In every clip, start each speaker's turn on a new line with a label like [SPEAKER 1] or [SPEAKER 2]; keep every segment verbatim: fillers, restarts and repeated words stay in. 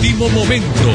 [SPEAKER 1] Último momento.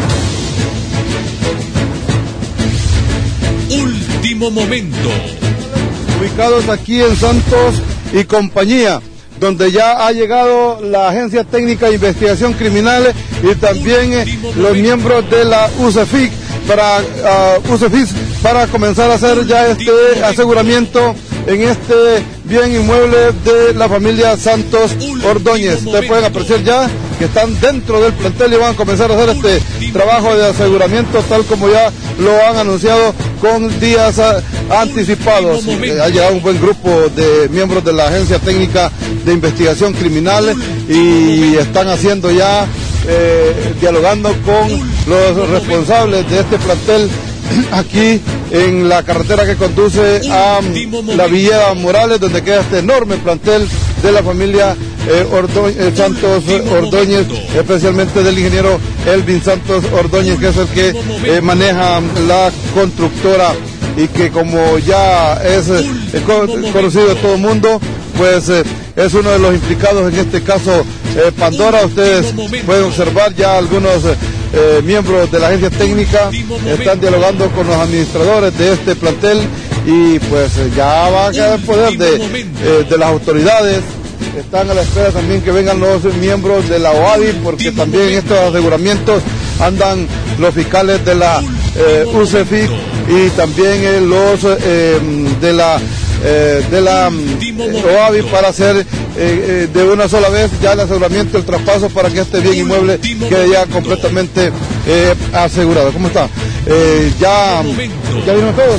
[SPEAKER 1] Último momento.
[SPEAKER 2] Ubicados aquí en Santos y compañía, donde ya ha llegado la Agencia Técnica de Investigación Criminal y también eh, los miembros de la U C E F I C para uh, U C E F I C para comenzar a hacer ya este aseguramiento en este bien inmueble de la familia Santos Ordóñez. Ustedes pueden apreciar ya que están dentro del plantel y van a comenzar a hacer este trabajo de aseguramiento tal como ya lo han anunciado con días uh, anticipados. Eh, ha llegado un buen grupo de miembros de la Agencia Técnica de Investigación Criminal y están haciendo ya eh, dialogando con los responsables de este plantel aquí en la carretera que conduce a la Villa Morales, donde queda este enorme plantel de la familia eh, Ordo, eh, Santos Ordóñez, especialmente del ingeniero Elvin Santos Ordóñez, que es el que eh, maneja la constructora y que, como ya es eh, conocido de todo el mundo, pues eh, es uno de los implicados en este caso eh, Pandora. Ustedes pueden observar ya algunos eh, eh, miembros de la agencia técnica están dialogando con los administradores de este plantel y pues eh, ya va a quedar en poder de, eh, de las autoridades. Están a la espera también que vengan los miembros de la O A D I, porque también en estos aseguramientos andan los fiscales de la eh, U C E F I C y también eh, los eh, de la eh, de la eh, O A D I para hacer eh, eh, de una sola vez ya el aseguramiento, el traspaso para que este bien inmueble quede ya completamente eh, asegurado. ¿Cómo está? Eh, ya, ¿Ya vino todos?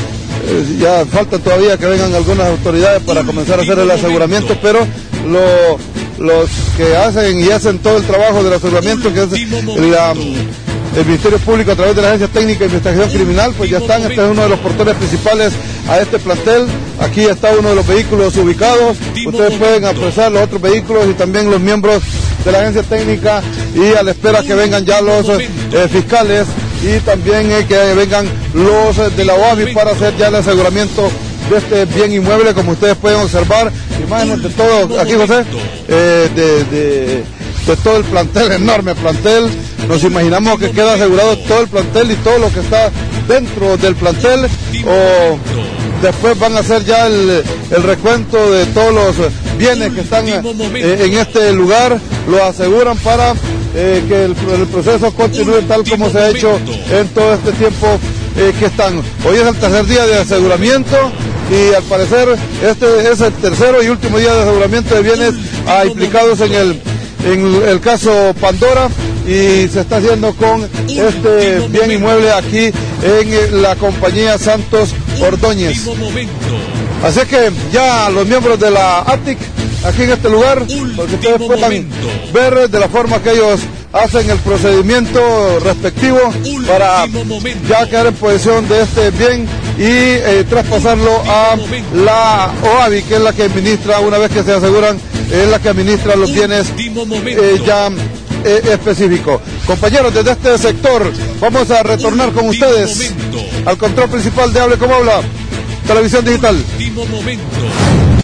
[SPEAKER 2] Ya falta todavía que vengan algunas autoridades para comenzar a hacer el aseguramiento, pero lo, los que hacen y hacen todo el trabajo del aseguramiento, que es la, el Ministerio Público a través de la Agencia Técnica de Investigación Criminal, pues ya están. Este es uno de los portones principales a este plantel. Aquí está uno de los vehículos ubicados. Ustedes pueden apreciar los otros vehículos y también los miembros de la Agencia Técnica, y a la espera que vengan ya los eh, fiscales y también eh, que vengan los eh, de la O A B I para hacer ya el aseguramiento de este bien inmueble. Como ustedes pueden observar, imágenes de todo, aquí José, eh, de, de, de todo el plantel, enorme plantel. Nos imaginamos que queda asegurado todo el plantel y todo lo que está dentro del plantel, o después van a hacer ya el, el recuento de todos los bienes que están eh, en este lugar, lo aseguran para eh, que el, el proceso continúe tal como se ha hecho en todo este tiempo eh, que están. Hoy es el tercer día de aseguramiento y al parecer este es el tercero y último día de aseguramiento de bienes ah, implicados en el, en el caso Pandora, y se está haciendo con este bien inmueble aquí en la compañía Santos Ordóñez. Así que ya los miembros de la A T I C aquí en este lugar, porque ustedes puedan ver de la forma que ellos hacen el procedimiento respectivo para ya quedar en posesión de este bien y eh, traspasarlo a la O A B I, que es la que administra, una vez que se aseguran, es la que administra los bienes eh, ya eh, específicos. Compañeros, desde este sector vamos a retornar con ustedes al control principal de Hable Como Habla Televisión Digital.